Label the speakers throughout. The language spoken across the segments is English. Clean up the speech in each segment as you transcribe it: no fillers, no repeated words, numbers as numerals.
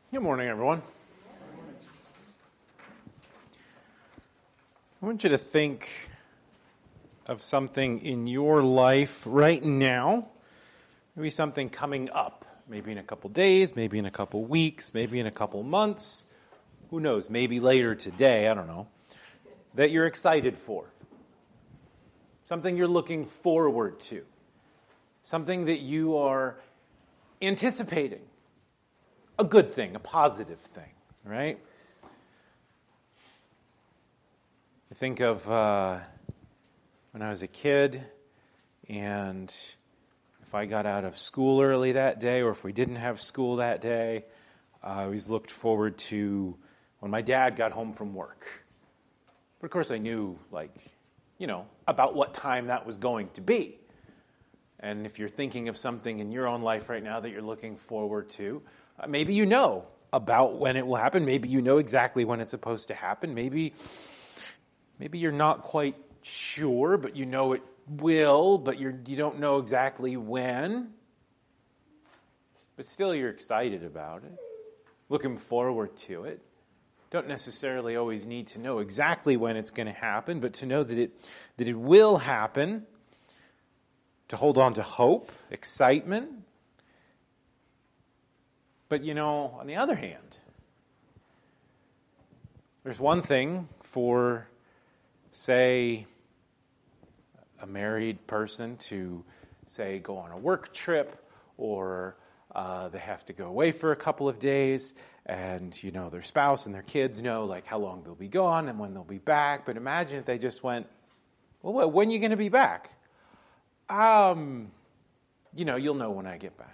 Speaker 1: Good morning, everyone. I want you to think of something in your life right now, maybe something coming up, maybe in a couple days, maybe in a couple weeks, maybe in a couple months, who knows, maybe later today, I don't know, that you're excited for, something you're looking forward to, something that you are anticipating. A good thing, a positive thing, right? I think of when I was a kid, and if I got out of school early that day, or if we didn't have school that day, I always looked forward to when my dad got home from work. But of course I knew, about what time that was going to be. And if you're thinking of something in your own life right now that you're looking forward to, maybe you know about when it will happen. Maybe you know exactly when it's supposed to happen. Maybe you're not quite sure, but you know it will, but you don't know exactly when. But still you're excited about it, looking forward to it. Don't necessarily always need to know exactly when it's going to happen, but to know that it will happen, to hold on to hope, excitement. But, on the other hand, there's one thing for, say, a married person to, say, go on a work trip, or they have to go away for a couple of days, and, their spouse and their kids know, how long they'll be gone and when they'll be back. But imagine if they just went, well, when are you going to be back? You'll know when I get back.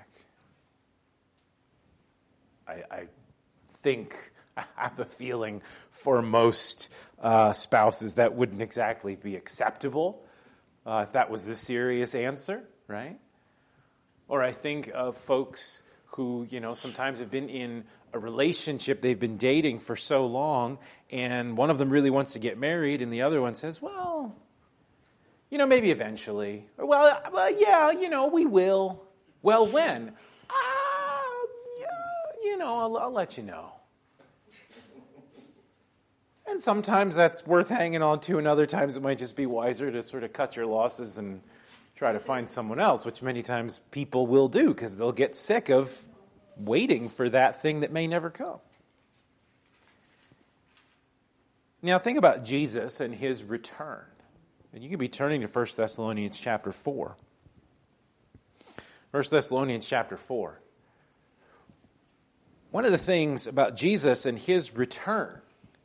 Speaker 1: I think, I have a feeling for most spouses that wouldn't exactly be acceptable if that was the serious answer, right? Or I think of folks who, sometimes have been in a relationship, they've been dating for so long, and one of them really wants to get married, and the other one says, well, maybe eventually. Or, well, yeah, we will. Well, when? I'll let you know. And sometimes that's worth hanging on to, and other times it might just be wiser to sort of cut your losses and try to find someone else, which many times people will do because they'll get sick of waiting for that thing that may never come. Now think about Jesus and his return. And you can be turning to 1 Thessalonians chapter 4. 1 Thessalonians chapter 4. One of the things about Jesus and his return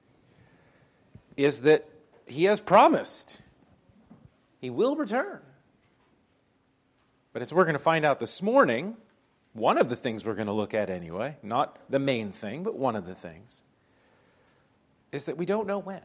Speaker 1: is that he has promised he will return. But as we're going to find out this morning, one of the things we're going to look at anyway, not the main thing, but one of the things, is that we don't know when.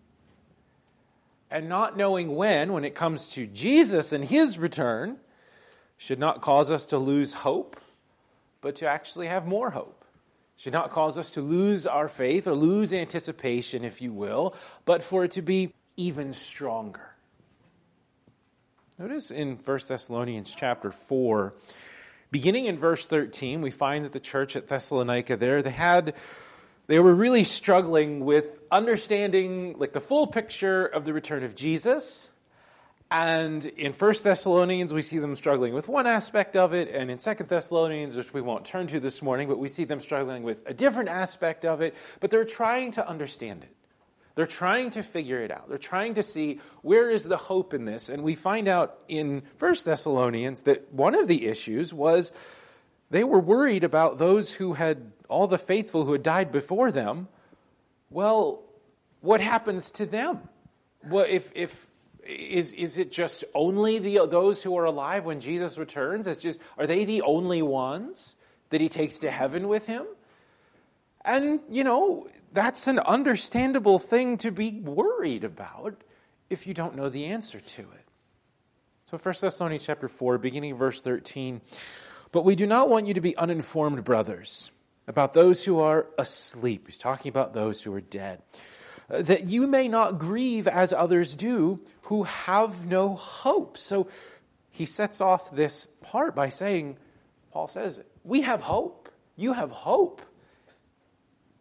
Speaker 1: And not knowing when it comes to Jesus and his return, should not cause us to lose hope, but to actually have more hope. Should not cause us to lose our faith or lose anticipation, if you will, but for it to be even stronger. Notice in 1 Thessalonians chapter 4, beginning in verse 13, we find that the church at Thessalonica there, they were really struggling with understanding the full picture of the return of Jesus. And in 1 Thessalonians, we see them struggling with one aspect of it, and in 2 Thessalonians, which we won't turn to this morning, but we see them struggling with a different aspect of it, but they're trying to understand it. They're trying to figure it out. They're trying to see where is the hope in this, and we find out in 1 Thessalonians that one of the issues was they were worried about those who had, all the faithful who had died before them. Well, what happens to them? Well, Is it just only those who are alive when Jesus returns? Are they the only ones that he takes to heaven with him? And, that's an understandable thing to be worried about if you don't know the answer to it. So 1 Thessalonians chapter 4, beginning verse 13, but we do not want you to be uninformed, brothers, about those who are asleep. He's talking about those who are dead. That you may not grieve as others do who have no hope. So he sets off this part by saying, Paul says, we have hope. You have hope.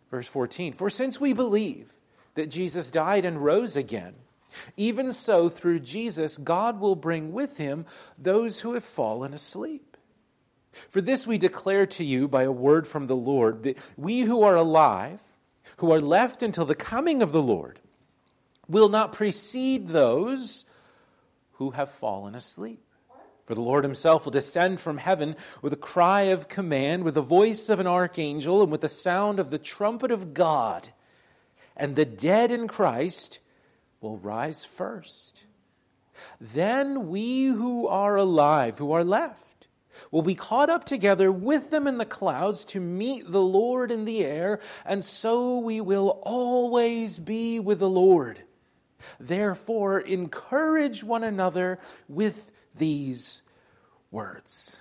Speaker 1: Verse 14, for since we believe that Jesus died and rose again, even so through Jesus God will bring with him those who have fallen asleep. For this we declare to you by a word from the Lord, that we who are alive, who are left until the coming of the Lord, will not precede those who have fallen asleep. For the Lord himself will descend from heaven with a cry of command, with the voice of an archangel, and with the sound of the trumpet of God. And the dead in Christ will rise first. Then we who are alive, who are left, will be caught up together with them in the clouds to meet the Lord in the air, and so we will always be with the Lord. Therefore, encourage one another with these words.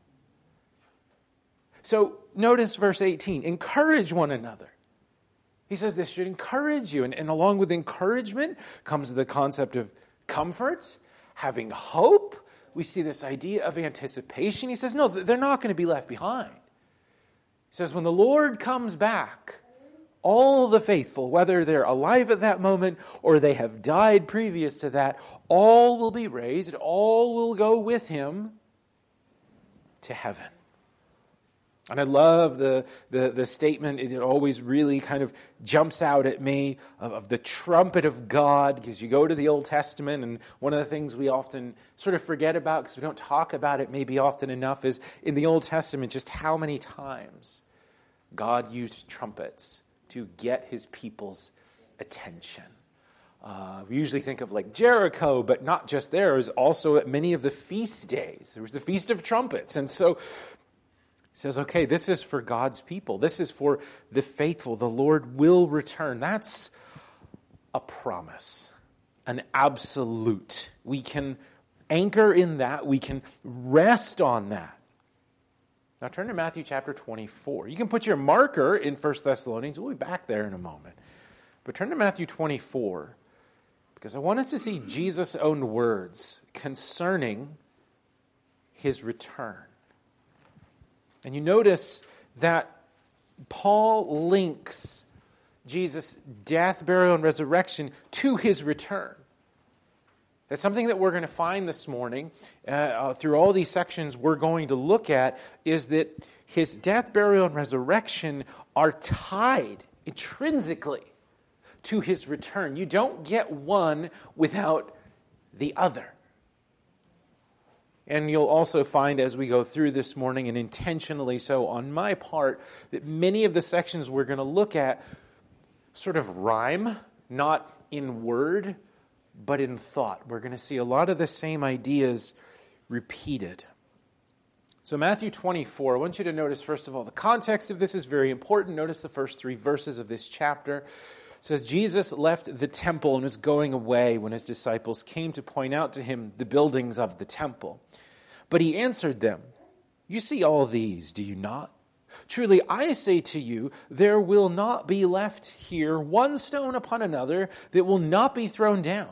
Speaker 1: So notice verse 18, encourage one another. He says this should encourage you. And along with encouragement comes the concept of comfort, having hope. We see this idea of anticipation. He says, no, they're not going to be left behind. He says, when the Lord comes back, all the faithful, whether they're alive at that moment or they have died previous to that, all will be raised, all will go with him to heaven. And I love the statement, it always really kind of jumps out at me, of the trumpet of God, because you go to the Old Testament, and one of the things we often sort of forget about, because we don't talk about it maybe often enough, is in the Old Testament just how many times God used trumpets to get his people's attention. We usually think of like Jericho, but not just there. It was also at many of the feast days. There was the Feast of Trumpets. And so he says, okay, this is for God's people. This is for the faithful. The Lord will return. That's a promise, an absolute. We can anchor in that. We can rest on that. Now turn to Matthew chapter 24. You can put your marker in 1 Thessalonians. We'll be back there in a moment. But turn to Matthew 24, because I want us to see Jesus' own words concerning his return. And you notice that Paul links Jesus' death, burial, and resurrection to his return. That's something that we're going to find this morning through all these sections we're going to look at, is that his death, burial, and resurrection are tied intrinsically to his return. You don't get one without the other. And you'll also find as we go through this morning, and intentionally so on my part, that many of the sections we're going to look at sort of rhyme, not in word, but in thought. We're going to see a lot of the same ideas repeated. So Matthew 24, I want you to notice, first of all, the context of this is very important. Notice the first 3 verses of this chapter. It says, Jesus left the temple and was going away when his disciples came to point out to him the buildings of the temple. But he answered them, you see all these, do you not? Truly, I say to you, there will not be left here one stone upon another that will not be thrown down.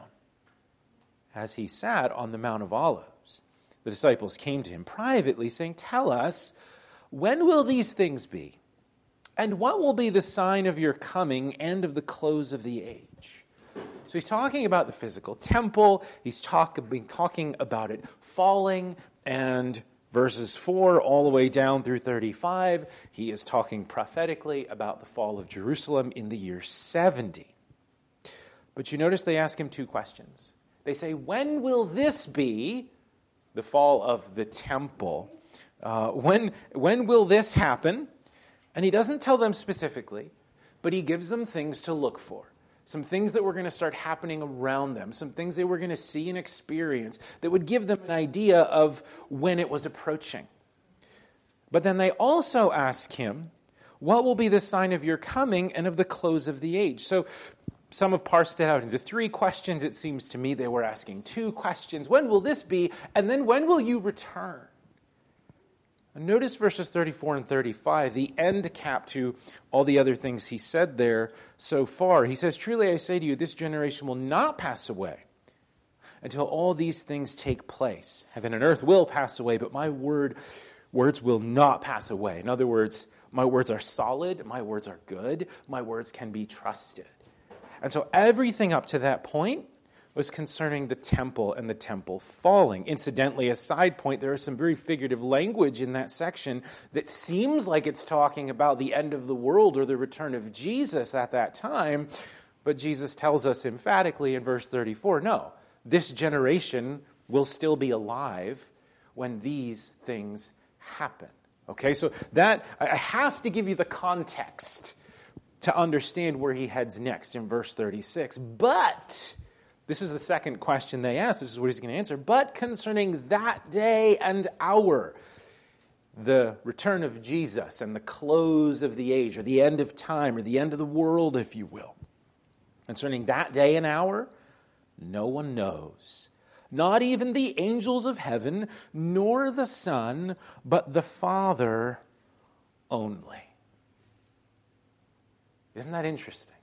Speaker 1: As he sat on the Mount of Olives, the disciples came to him privately, saying, tell us, when will these things be? And what will be the sign of your coming and of the close of the age? So he's talking about the physical temple. He's talking about it falling, and verses 4 all the way down through 35, he is talking prophetically about the fall of Jerusalem in the year 70. But you notice they ask him 2 questions. They say, when will this be, the fall of the temple? When will this happen? And he doesn't tell them specifically, but he gives them things to look for. Some things that were going to start happening around them. Some things they were going to see and experience that would give them an idea of when it was approaching. But then they also ask him, what will be the sign of your coming and of the close of the age? So some have parsed it out into 3 questions. It seems to me they were asking 2 questions. When will this be? And then when will you return? And notice verses 34 and 35, the end cap to all the other things he said there so far. He says, truly I say to you, this generation will not pass away until all these things take place. Heaven and earth will pass away, but my words will not pass away. In other words, My words are solid. My words are good. My words can be trusted. And so everything up to that point was concerning the temple and the temple falling. Incidentally, a side point, there is some very figurative language in that section that seems like it's talking about the end of the world or the return of Jesus at that time. But Jesus tells us emphatically in verse 34, no, this generation will still be alive when these things happen. Okay, so that, I have to give you the context to understand where he heads next in verse 36. But this is the second question they ask. This is what he's going to answer. But concerning that day and hour, the return of Jesus and the close of the age, or the end of time, or the end of the world, if you will. Concerning that day and hour, no one knows. Not even the angels of heaven, nor the Son, but the Father only. Isn't that interesting?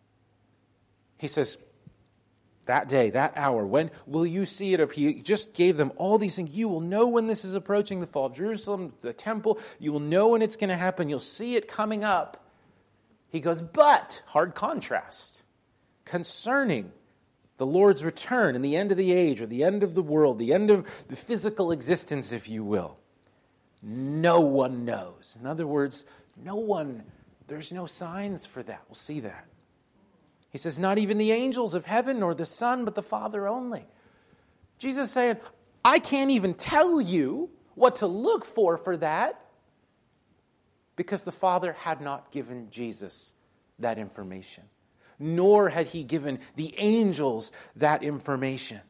Speaker 1: He says, that day, that hour, when will you see it? He just gave them all these things. You will know when this is approaching, the fall of Jerusalem, the temple. You will know when it's going to happen. You'll see it coming up. He goes, but, hard contrast, concerning the Lord's return and the end of the age, or the end of the world, the end of the physical existence, if you will, no one knows. In other words, there's no signs for that. We'll see that. He says, not even the angels of heaven, nor the Son, but the Father only. Jesus is saying, I can't even tell you what to look for that, because the Father had not given Jesus that information, nor had he given the angels that information.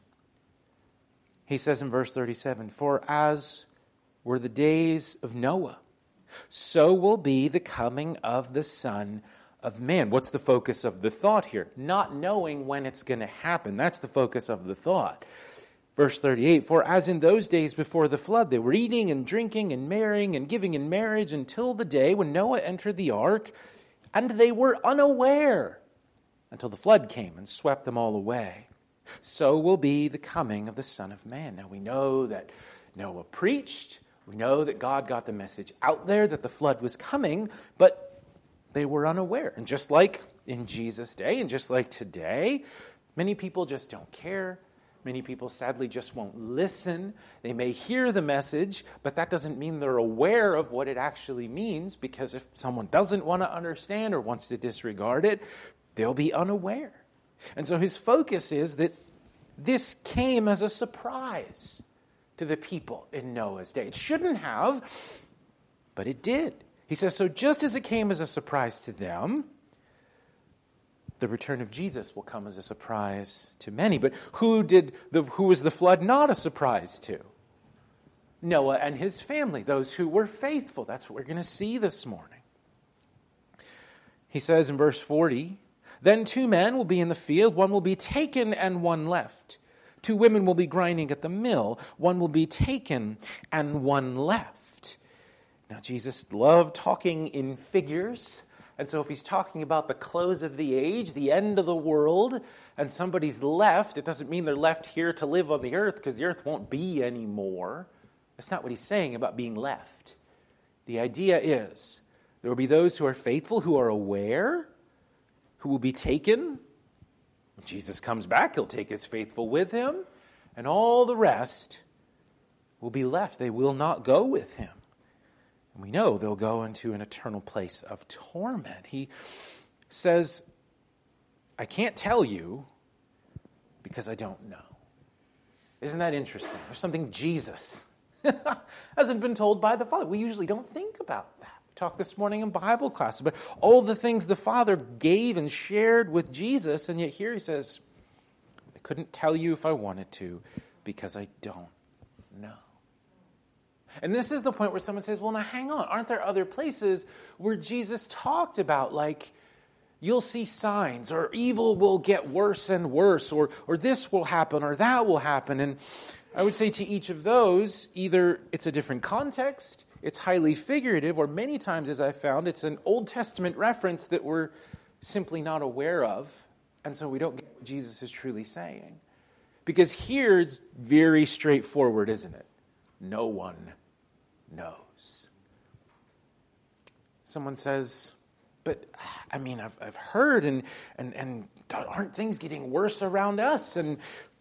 Speaker 1: He says in verse 37, for as were the days of Noah, so will be the coming of the Son of Man. What's the focus of the thought here? Not knowing when it's going to happen. That's the focus of the thought. Verse 38, for as in those days before the flood, they were eating and drinking and marrying and giving in marriage until the day when Noah entered the ark, and they were unaware until the flood came and swept them all away. So will be the coming of the Son of Man. Now we know that Noah preached. We know that God got the message out there that the flood was coming, but they were unaware. And just like in Jesus' day, and just like today, many people just don't care. Many people sadly just won't listen. They may hear the message, but that doesn't mean they're aware of what it actually means, because if someone doesn't want to understand or wants to disregard it, they'll be unaware. And so his focus is that this came as a surprise to the people in Noah's day. It shouldn't have, but it did. He says, so just as it came as a surprise to them, the return of Jesus will come as a surprise to many. But who was the flood not a surprise to? Noah and his family, those who were faithful. That's what we're going to see this morning. He says in verse 40, then 2 men will be in the field, one will be taken and one left. 2 women will be grinding at the mill, one will be taken and one left. Now, Jesus loved talking in figures, and so if he's talking about the close of the age, the end of the world, and somebody's left, it doesn't mean they're left here to live on the earth, because the earth won't be anymore. That's not what he's saying about being left. The idea is there will be those who are faithful, who are aware, who will be taken. When Jesus comes back, he'll take his faithful with him, and all the rest will be left. They will not go with him. And we know they'll go into an eternal place of torment. He says, I can't tell you because I don't know. Isn't that interesting? There's something Jesus hasn't been told by the Father. We usually don't think about that. We talked this morning in Bible class about all the things the Father gave and shared with Jesus, and yet here he says, I couldn't tell you if I wanted to because I don't know. And this is the point where someone says, well, now hang on. Aren't there other places where Jesus talked about, like, you'll see signs, or evil will get worse and worse, or this will happen, or that will happen? And I would say to each of those, either it's a different context, it's highly figurative, or many times, as I found, it's an Old Testament reference that we're simply not aware of, and so we don't get what Jesus is truly saying. Because here it's very straightforward, isn't it? No one knows. Someone says, but I mean, I've heard, and aren't things getting worse around us? And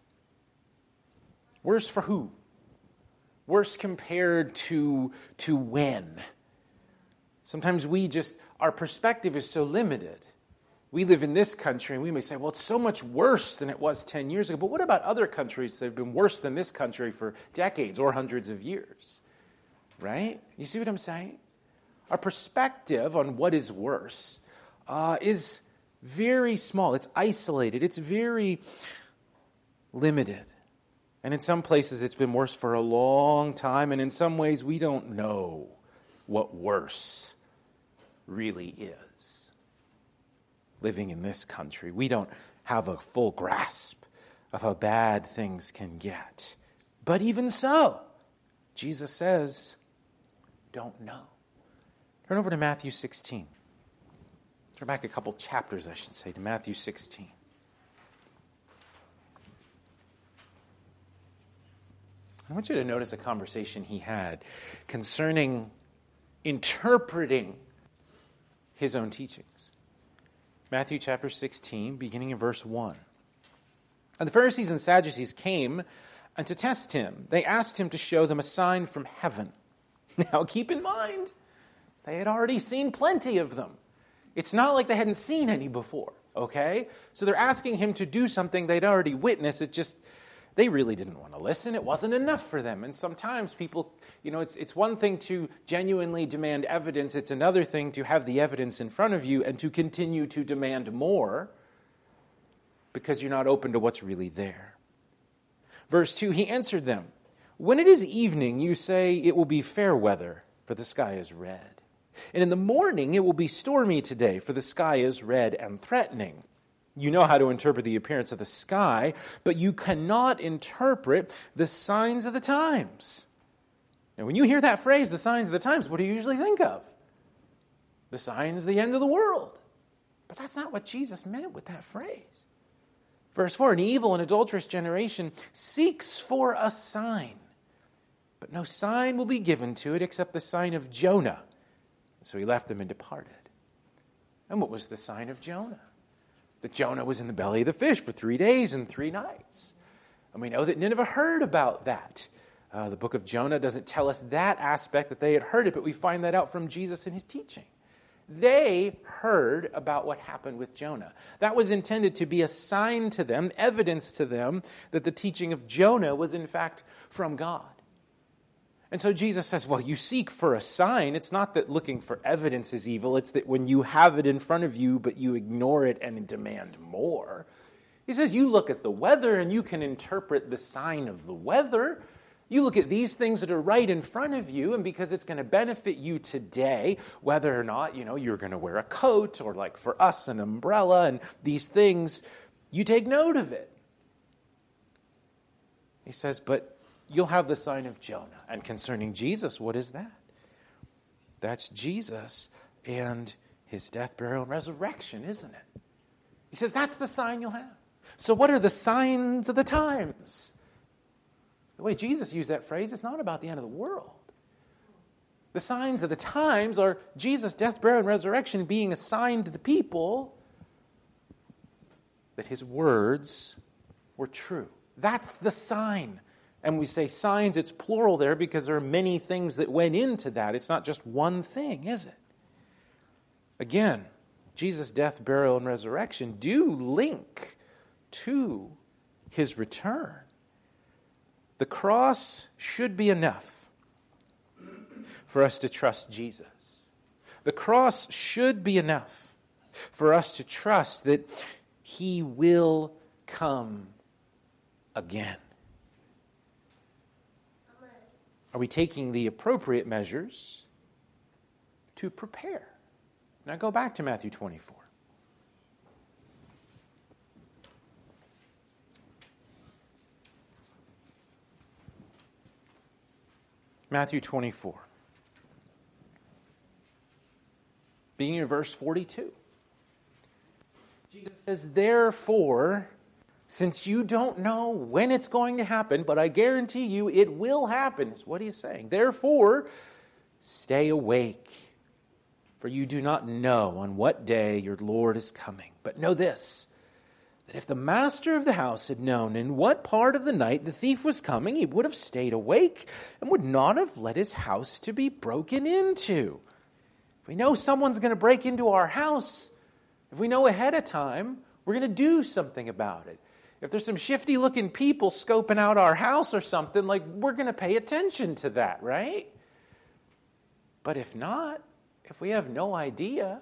Speaker 1: worse for who? Worse compared to when? Sometimes our perspective is so limited. We live in this country, and we may say, well, it's so much worse than it was 10 years ago. But what about other countries that have been worse than this country for decades or hundreds of years? Right? You see what I'm saying? Our perspective on what is worse is very small. It's isolated. It's very limited. And in some places, it's been worse for a long time. And in some ways, we don't know what worse really is. Living in this country, we don't have a full grasp of how bad things can get. But even so, Jesus says, don't know. Turn over to Matthew 16. Turn back a couple chapters, I should say, to Matthew 16. I want you to notice a conversation he had concerning interpreting his own teachings. Matthew chapter 16, beginning in verse 1. And the Pharisees and Sadducees came and to test him. They asked him to show them a sign from heaven. Now keep in mind, they had already seen plenty of them. It's not like they hadn't seen any before, okay? So they're asking him to do something they'd already witnessed. They really didn't want to listen. It wasn't enough for them. And sometimes people, it's one thing to genuinely demand evidence. It's another thing to have the evidence in front of you and to continue to demand more because you're not open to what's really there. Verse 2, he answered them, when it is evening, you say it will be fair weather, for the sky is red. And in the morning, it will be stormy today, for the sky is red and threatening. You know how to interpret the appearance of the sky, but you cannot interpret the signs of the times. Now, when you hear that phrase, the signs of the times, what do you usually think of? The signs of the end of the world. But that's not what Jesus meant with that phrase. Verse 4, an evil and adulterous generation seeks for a sign, but no sign will be given to it except the sign of Jonah. So he left them and departed. And what was the sign of Jonah? That Jonah was in the belly of the fish for 3 days and 3 nights. And we know that Nineveh heard about that. The book of Jonah doesn't tell us that aspect, that they had heard it, but we find that out from Jesus in his teaching. They heard about what happened with Jonah. That was intended to be a sign to them, evidence to them, that the teaching of Jonah was in fact from God. And so Jesus says, well, you seek for a sign. It's not that looking for evidence is evil. It's that when you have it in front of you, but you ignore it and demand more. He says, you look at the weather and you can interpret the sign of the weather. You look at these things that are right in front of you, and because it's going to benefit you today, whether or not, you're going to wear a coat or, like for us, an umbrella and these things, you take note of it. He says, but you'll have the sign of Jonah. And concerning Jesus, what is that? That's Jesus and his death, burial, and resurrection, isn't it? He says, that's the sign you'll have. So what are the signs of the times? The way Jesus used that phrase, it's not about the end of the world. The signs of the times are Jesus' death, burial, and resurrection being assigned to the people that his words were true. That's the sign. And we say signs, it's plural there because there are many things that went into that. It's not just one thing, is it? Again, Jesus' death, burial, and resurrection do link to his return. The cross should be enough for us to trust Jesus. The cross should be enough for us to trust that he will come again. Are we taking the appropriate measures to prepare? Now go back to Matthew 24. Matthew 24. Beginning in verse 42. Jesus says, therefore, since you don't know when it's going to happen, but I guarantee you it will happen. Is what he's saying. Therefore, stay awake. For you do not know on what day your Lord is coming. But know this, that if the master of the house had known in what part of the night the thief was coming, he would have stayed awake and would not have let his house to be broken into. If we know someone's going to break into our house, if we know ahead of time, we're going to do something about it. If there's some shifty-looking people scoping out our house or something, we're going to pay attention to that, right? But if not, if we have no idea,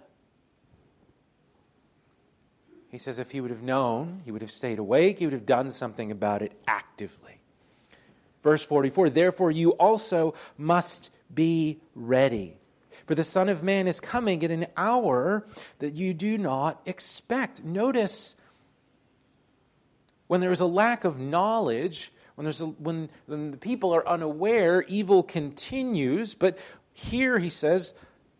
Speaker 1: he says if he would have known, he would have stayed awake, he would have done something about it actively. Verse 44, therefore you also must be ready. For the Son of Man is coming at an hour that you do not expect. When there is a lack of knowledge, when the people are unaware, evil continues. But here he says,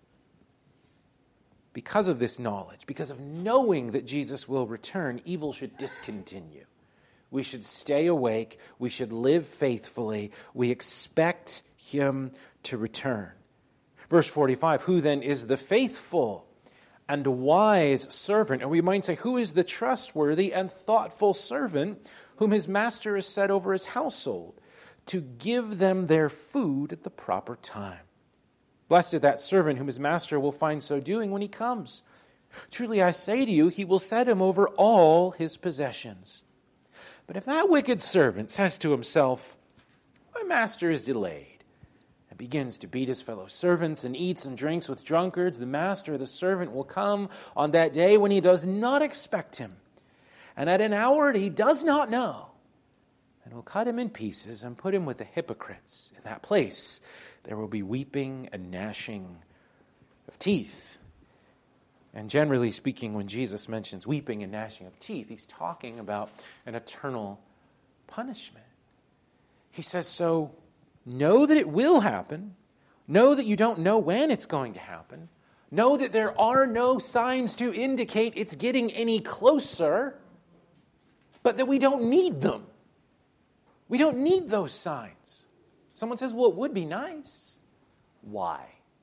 Speaker 1: because of this knowledge, because of knowing that Jesus will return, evil should discontinue. We should stay awake. We should live faithfully. We expect him to return. Verse 45, who then is the faithful and wise servant? And we might say, who is the trustworthy and thoughtful servant whom his master has set over his household to give them their food at the proper time? Blessed is that servant whom his master will find so doing when he comes. Truly I say to you, he will set him over all his possessions. But if that wicked servant says to himself, my master is delayed, and begins to beat his fellow servants and eats and drinks with drunkards, the master of the servant will come on that day when he does not expect him, and at an hour that he does not know, and will cut him in pieces and put him with the hypocrites. In that place there will be weeping and gnashing of teeth. And generally speaking, when Jesus mentions weeping and gnashing of teeth, he's talking about an eternal punishment. He says, so know that it will happen. Know that you don't know when it's going to happen. Know that there are no signs to indicate it's getting any closer, but that we don't need them. We don't need those signs. Someone says, well, it would be nice. Why?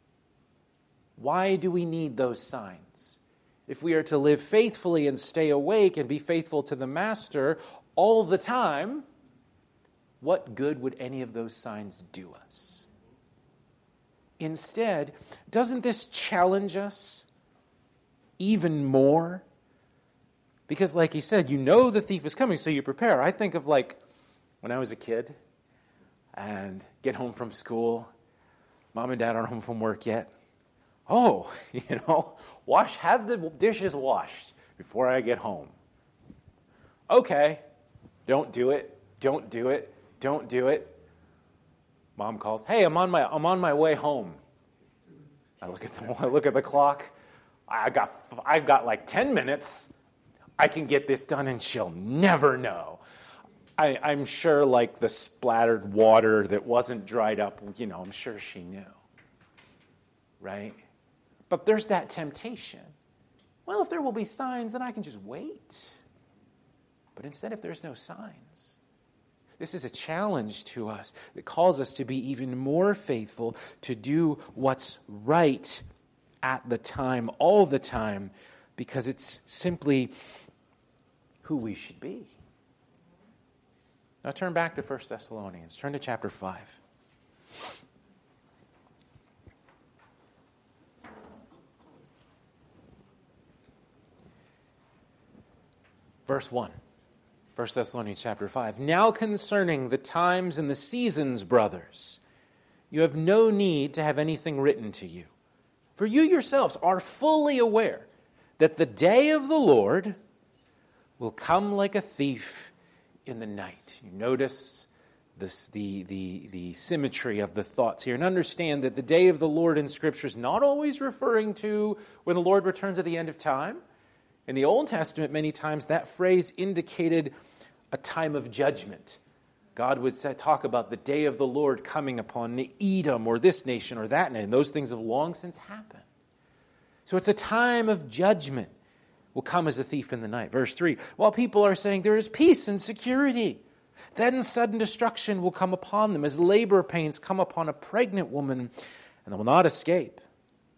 Speaker 1: Why do we need those signs? If we are to live faithfully and stay awake and be faithful to the Master all the time, what good would any of those signs do us? Instead, doesn't this challenge us even more? Because like he said, you know the thief is coming, so you prepare. I think of when I was a kid and get home from school, mom and dad aren't home from work yet. Oh, have the dishes washed before I get home. Okay, don't do it. Mom calls, hey, I'm on my way home. I look at the clock. I've got 10 minutes. I can get this done and she'll never know. I'm sure the splattered water that wasn't dried up, I'm sure she knew. Right? But there's that temptation. Well, if there will be signs, then I can just wait. But instead, if there's no signs, this is a challenge to us that calls us to be even more faithful, to do what's right at the time, all the time, because it's simply who we should be. Now turn back to 1 Thessalonians. Turn to chapter 5. Verse 1. 1 Thessalonians chapter 5. Now concerning the times and the seasons, brothers, you have no need to have anything written to you. For you yourselves are fully aware that the day of the Lord will come like a thief in the night. You notice this, the symmetry of the thoughts here. And understand that the day of the Lord in Scripture is not always referring to when the Lord returns at the end of time. In the Old Testament, many times that phrase indicated a time of judgment. God would talk about the day of the Lord coming upon Edom or this nation or that nation. Those things have long since happened. So it's a time of judgment. Will come as a thief in the night. Verse 3, while people are saying there is peace and security, then sudden destruction will come upon them as labor pains come upon a pregnant woman, and they will not escape.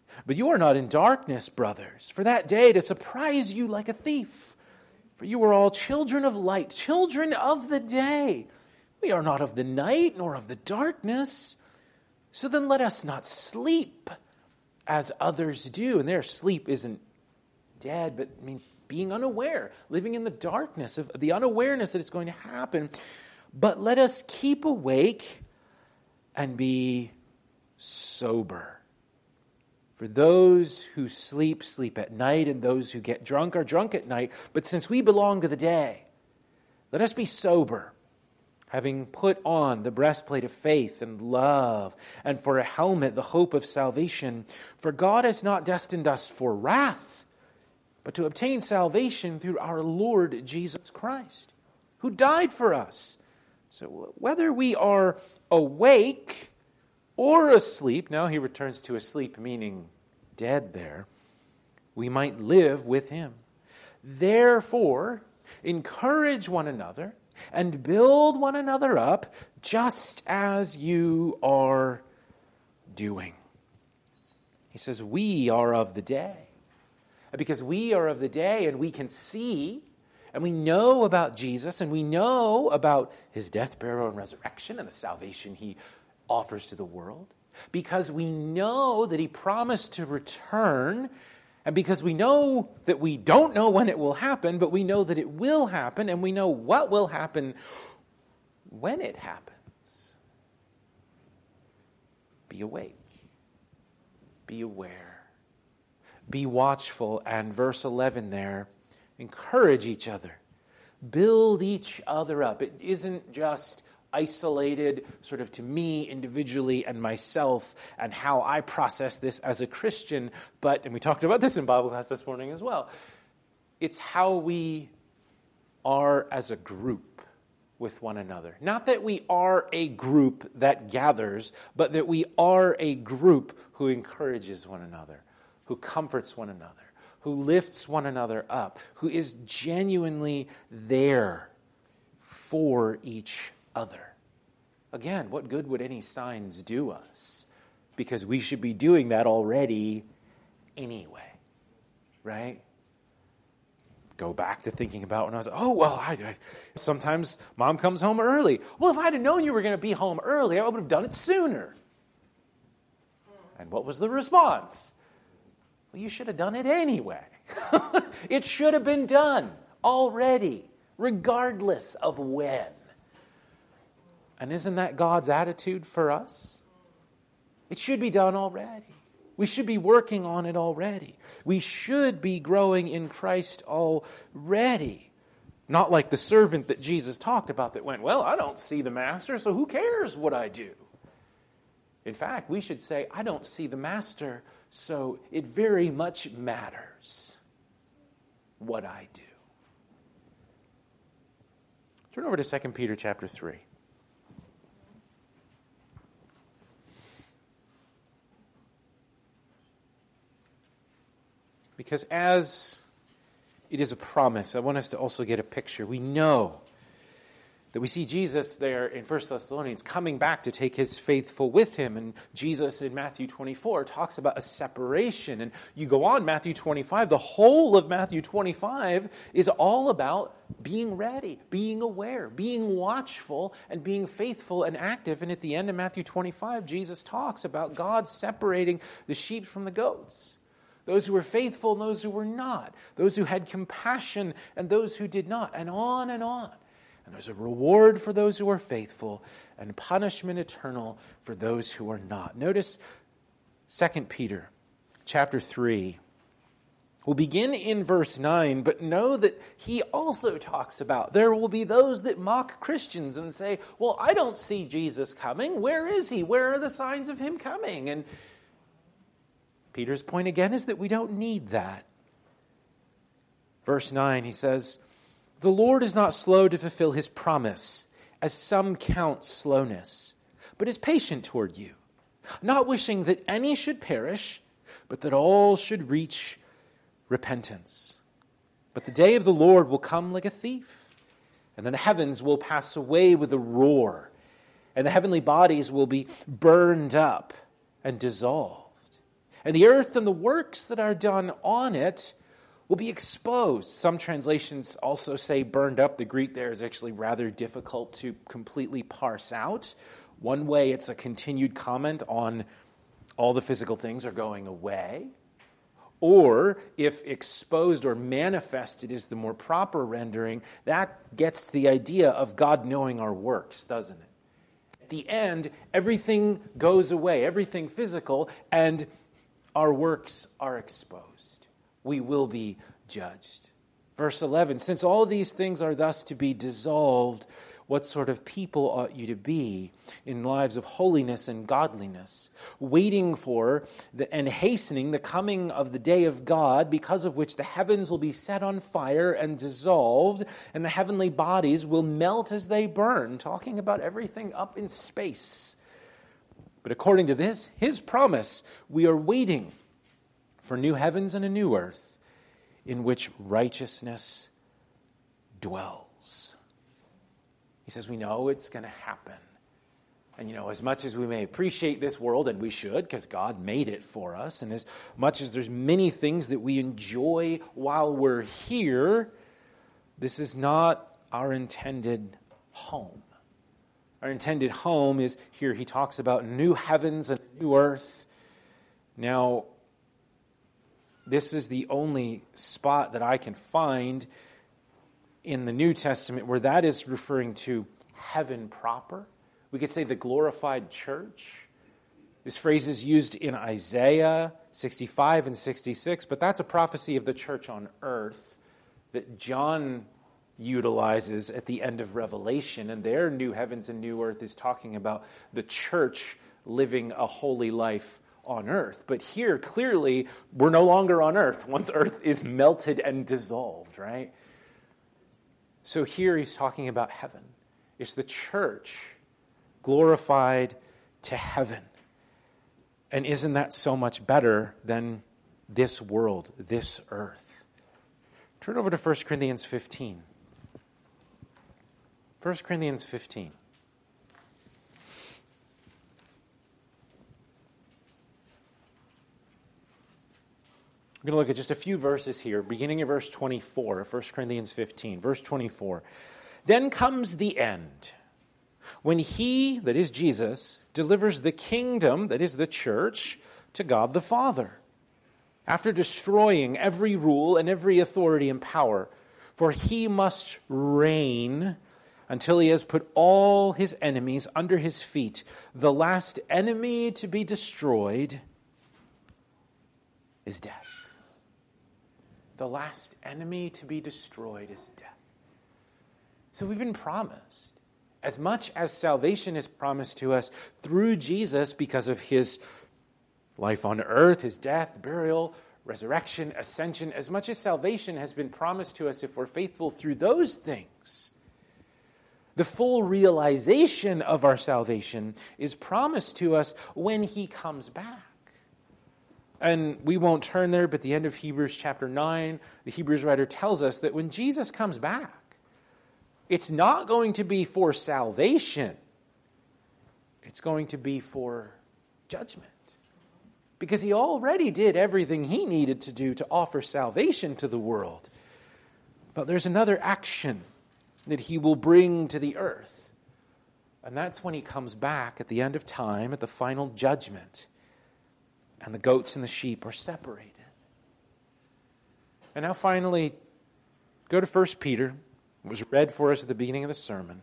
Speaker 1: But you are not in darkness, brothers, for that day to surprise you like a thief. For you are all children of light, children of the day. We are not of the night, nor of the darkness. So then let us not sleep as others do. And their sleep isn't dead, but being unaware, living in the darkness of the unawareness that it's going to happen. But let us keep awake and be sober. For those who sleep, sleep at night, and those who get drunk are drunk at night. But since we belong to the day, let us be sober, having put on the breastplate of faith and love, and for a helmet the hope of salvation. For God has not destined us for wrath, but to obtain salvation through our Lord Jesus Christ, who died for us. So whether we are awake or asleep, now he returns to asleep, meaning dead there, we might live with him. Therefore, encourage one another and build one another up, just as you are doing. He says, we are of the day. Because we are of the day and we can see and we know about Jesus and we know about his death, burial, and resurrection and the salvation he offers to the world, because we know that he promised to return, and because we know that we don't know when it will happen, but we know that it will happen, and we know what will happen when it happens. Be awake. Be aware. Be watchful. And verse 11 there, encourage each other. Build each other up. It isn't just isolated sort of to me individually and myself and how I process this as a Christian, and we talked about this in Bible class this morning as well, it's how we are as a group with one another. Not that we are a group that gathers, but that we are a group who encourages one another, who comforts one another, who lifts one another up, who is genuinely there for each other. Again, what good would any signs do us? Because we should be doing that already anyway, right? Go back to thinking about when I was, sometimes mom comes home early. Well, if I'd have known you were going to be home early, I would have done it sooner. And what was the response? Well, you should have done it anyway. It should have been done already, regardless of when. And isn't that God's attitude for us? It should be done already. We should be working on it already. We should be growing in Christ already. Not like the servant that Jesus talked about that went, well, I don't see the master, so who cares what I do? In fact, we should say, I don't see the master, so it very much matters what I do. Turn over to 2 Peter chapter 3. Because as it is a promise, I want us to also get a picture. We know that we see Jesus there in 1 Thessalonians coming back to take his faithful with him. And Jesus in Matthew 24 talks about a separation. And you go on, Matthew 25, the whole of Matthew 25 is all about being ready, being aware, being watchful, and being faithful and active. And at the end of Matthew 25, Jesus talks about God separating the sheep from the goats. Those who were faithful and those who were not. Those who had compassion and those who did not. And on and on. And there's a reward for those who are faithful and punishment eternal for those who are not. Notice 2 Peter chapter 3. We'll begin in verse 9, but know that he also talks about there will be those that mock Christians and say, well, I don't see Jesus coming. Where is he? Where are the signs of him coming? And Peter's point again is that we don't need that. Verse 9, he says, the Lord is not slow to fulfill his promise, as some count slowness, but is patient toward you, not wishing that any should perish, but that all should reach repentance. But the day of the Lord will come like a thief, and then the heavens will pass away with a roar, and the heavenly bodies will be burned up and dissolved. And the earth and the works that are done on it will be exposed. Some translations also say burned up. The Greek there is actually rather difficult to completely parse out. One way, it's a continued comment on all the physical things are going away. Or, if exposed or manifested is the more proper rendering, that gets to the idea of God knowing our works, doesn't it? At the end, everything goes away, everything physical, and our works are exposed. We will be judged. Verse 11, since all these things are thus to be dissolved, what sort of people ought you to be in lives of holiness and godliness, waiting for and hastening the coming of the day of God, because of which the heavens will be set on fire and dissolved, and the heavenly bodies will melt as they burn, talking about everything up in space. But according to this, his promise, we are waiting for new heavens and a new earth in which righteousness dwells. He says we know it's going to happen. And as much as we may appreciate this world, and we should, because God made it for us, and as much as there's many things that we enjoy while we're here, this is not our intended home. Our intended home is, here he talks about new heavens and new earth. Now, this is the only spot that I can find in the New Testament where that is referring to heaven proper. We could say the glorified church. This phrase is used in Isaiah 65 and 66, but that's a prophecy of the church on earth that John utilizes at the end of Revelation, and their new heavens and new earth is talking about the church living a holy life on earth. But here, clearly, we're no longer on earth once earth is melted and dissolved, right? So here he's talking about heaven. It's the church glorified to heaven. And isn't that so much better than this world, this earth? Turn over to 1 Corinthians 15. 1 Corinthians 15. We're going to look at just a few verses here, beginning in verse 24 of 1 Corinthians 15. Verse 24. Then comes the end, when he, that is Jesus, delivers the kingdom, that is the church, to God the Father, after destroying every rule and every authority and power. For he must reign until he has put all his enemies under his feet. The last enemy to be destroyed is death. The last enemy to be destroyed is death. So we've been promised, as much as salvation is promised to us through Jesus because of his life on earth, his death, burial, resurrection, ascension, as much as salvation has been promised to us if we're faithful through those things, the full realization of our salvation is promised to us when he comes back. And we won't turn there, but the end of Hebrews chapter 9, the Hebrews writer tells us that when Jesus comes back, it's not going to be for salvation. It's going to be for judgment. Because he already did everything he needed to do to offer salvation to the world. But there's another action that he will bring to the earth. And that's when he comes back at the end of time, at the final judgment. And the goats and the sheep are separated. And now finally, go to 1 Peter. It was read for us at the beginning of the sermon.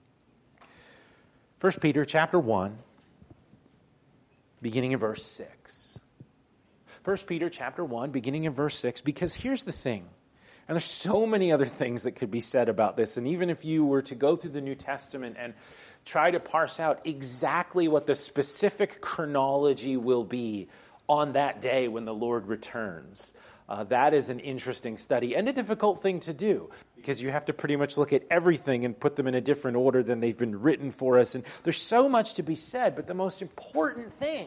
Speaker 1: 1 Peter chapter 1, beginning in verse 6. 1 Peter chapter 1, beginning in verse 6, because here's the thing. And there's so many other things that could be said about this. And even if you were to go through the New Testament and try to parse out exactly what the specific chronology will be on that day when the Lord returns, that is an interesting study and a difficult thing to do, because you have to pretty much look at everything and put them in a different order than they've been written for us. And there's so much to be said, but the most important thing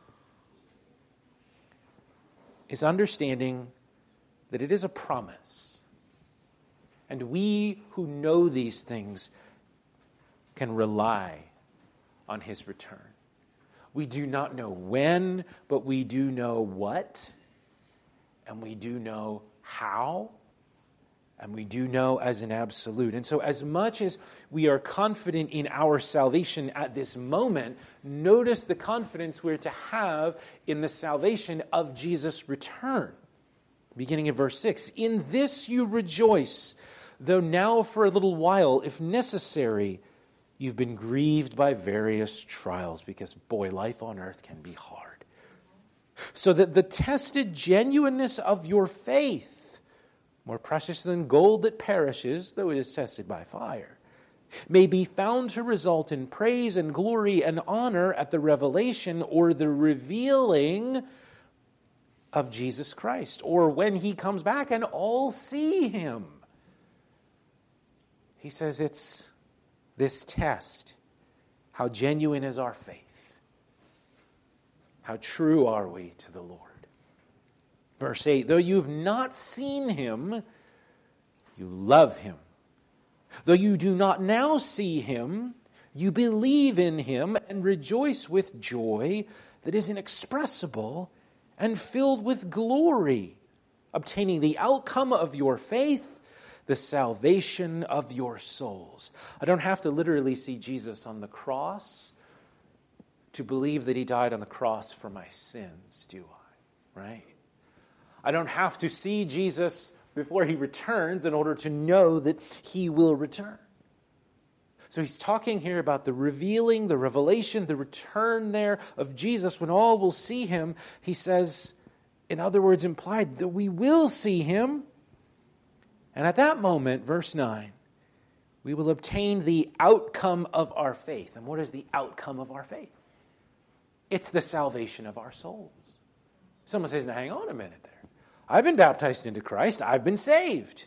Speaker 1: is understanding that it is a promise. And we who know these things can rely on his return. We do not know when, but we do know what, and we do know how, and we do know as an absolute. And so as much as we are confident in our salvation at this moment, notice the confidence we're to have in the salvation of Jesus' return. Beginning in verse 6, "In this you rejoice, though now for a little while, if necessary, you've been grieved by various trials," because, boy, life on earth can be hard. "So that the tested genuineness of your faith, more precious than gold that perishes, though it is tested by fire, may be found to result in praise and glory and honor at the revelation or the revealing of Jesus Christ," or when he comes back and all see him. He says it's this test. How genuine is our faith? How true are we to the Lord? Verse 8, "Though you've not seen him, you love him. Though you do not now see him, you believe in him and rejoice with joy that is inexpressible and filled with glory, obtaining the outcome of your faith, the salvation of your souls." I don't have to literally see Jesus on the cross to believe that he died on the cross for my sins, do I? Right? I don't have to see Jesus before he returns in order to know that he will return. So he's talking here about the revealing, the revelation, the return there of Jesus when all will see him. He says, in other words, implied that we will see him. And at that moment, verse 9, we will obtain the outcome of our faith. And what is the outcome of our faith? It's the salvation of our souls. Someone says, now hang on a minute there. I've been baptized into Christ. I've been saved.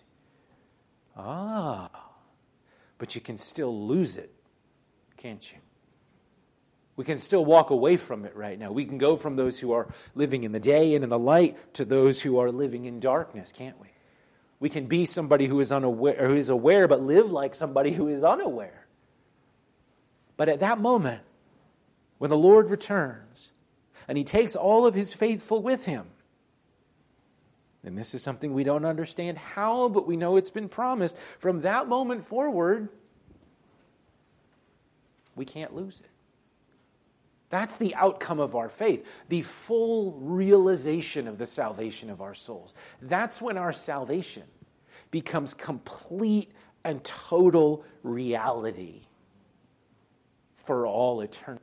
Speaker 1: But you can still lose it, can't you? We can still walk away from it right now. We can go from those who are living in the day and in the light to those who are living in darkness, can't we? We can be somebody who is unaware, or who is aware, but live like somebody who is unaware. But at that moment, when the Lord returns and he takes all of his faithful with him, and this is something we don't understand how, but we know it's been promised. From that moment forward, we can't lose it. That's the outcome of our faith, the full realization of the salvation of our souls. That's when our salvation becomes complete and total reality for all eternity.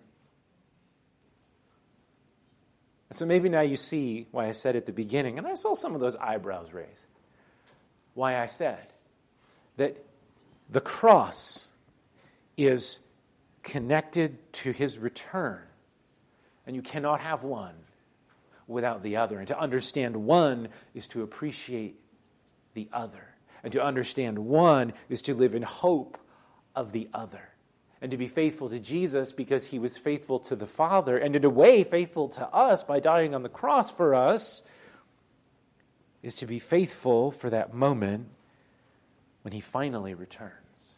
Speaker 1: And so maybe now you see why I said at the beginning, and I saw some of those eyebrows raised, why I said that the cross is connected to his return, and you cannot have one without the other. And to understand one is to appreciate the other. And to understand one is to live in hope of the other. And to be faithful to Jesus because he was faithful to the Father, and in a way faithful to us by dying on the cross for us, is to be faithful for that moment when he finally returns.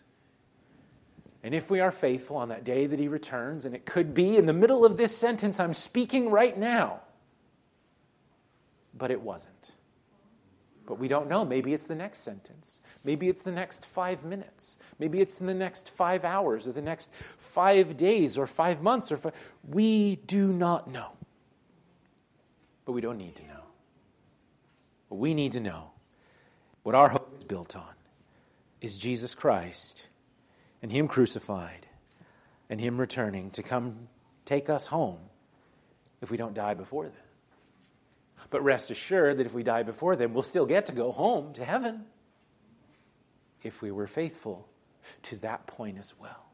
Speaker 1: And if we are faithful on that day that he returns, and it could be in the middle of this sentence I'm speaking right now, but it wasn't. But we don't know. Maybe it's the next sentence. Maybe it's the next 5 minutes. Maybe it's in the next 5 hours or the next 5 days or 5 months. We do not know. But we don't need to know. What we need to know, what our hope is built on, is Jesus Christ and him crucified and him returning to come take us home if we don't die before then. But rest assured that if we die before then, we'll still get to go home to heaven if we were faithful to that point as well.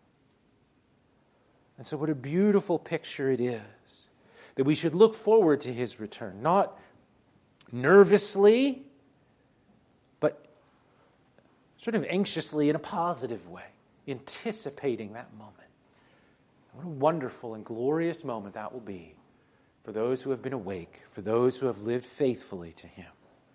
Speaker 1: And so what a beautiful picture it is that we should look forward to his return, not nervously, but sort of anxiously in a positive way, anticipating that moment. What a wonderful and glorious moment that will be for those who have been awake, for those who have lived faithfully to him.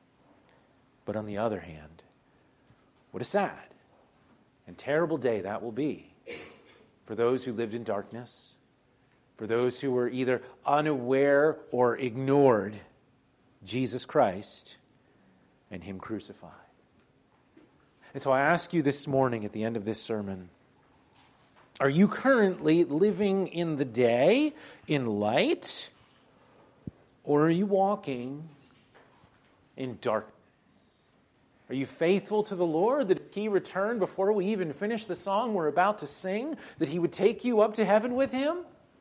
Speaker 1: But on the other hand, what a sad and terrible day that will be for those who lived in darkness, for those who were either unaware or ignored Jesus Christ and him crucified. And so I ask you this morning at the end of this sermon, are you currently living in the day, in light, or are you walking in darkness? Are you faithful to the Lord that if he returned before we even finish the song we're about to sing, that he would take you up to heaven with him?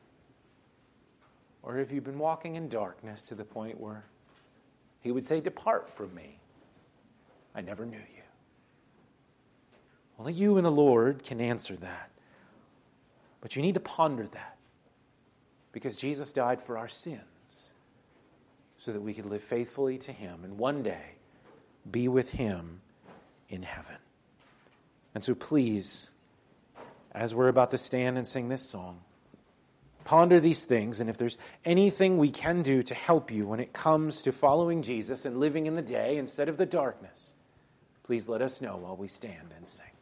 Speaker 1: Or have you been walking in darkness to the point where he would say, "Depart from me, I never knew you"? Only you and the Lord can answer that. But you need to ponder that, because Jesus died for our sins so that we could live faithfully to him and one day be with him in heaven. And so please, as we're about to stand and sing this song, ponder these things, and if there's anything we can do to help you when it comes to following Jesus and living in the day instead of the darkness, please let us know while we stand and sing.